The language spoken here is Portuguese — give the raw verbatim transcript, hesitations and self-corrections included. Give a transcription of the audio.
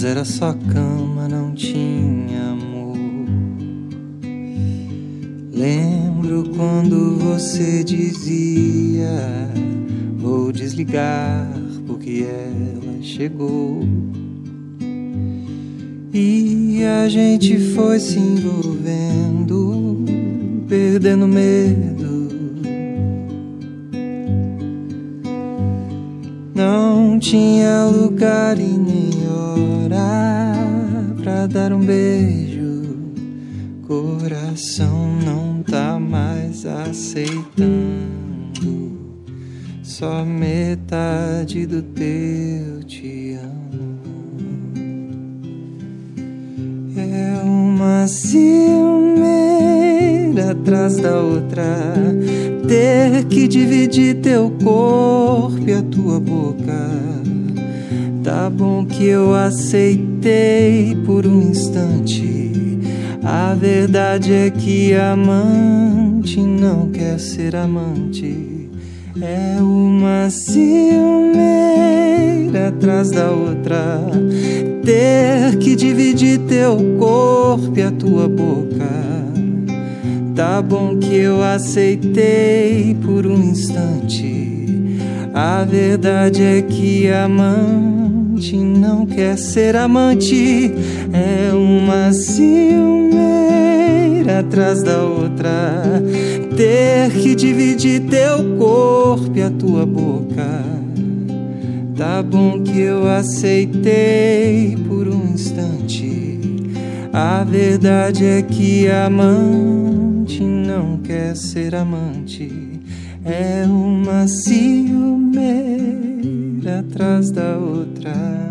Nós era só cama, não tinha amor. Lembro quando você dizia: vou desligar porque ela chegou. E a gente foi se envolvendo, perdendo medo. Não tinha lugar e nem hora pra dar um beijo. Coração não tá mais aceitando só metade do teu te amo. É uma ciumeira atrás da outra, ter que dividir teu corpo e a tua boca. Tá bom que eu aceitei por um instante. A verdade é que amante não quer ser amante. É uma ciumeira atrás da outra, ter que dividir teu corpo e a tua boca. Tá bom que eu aceitei por um instante. A verdade é que amante não quer ser amante. É uma ciumeira atrás da outra, ter que dividir teu corpo e a tua boca. Tá bom que eu aceitei por um instante. A verdade é que amante não quer ser amante. É uma ciumeira atrás da outra.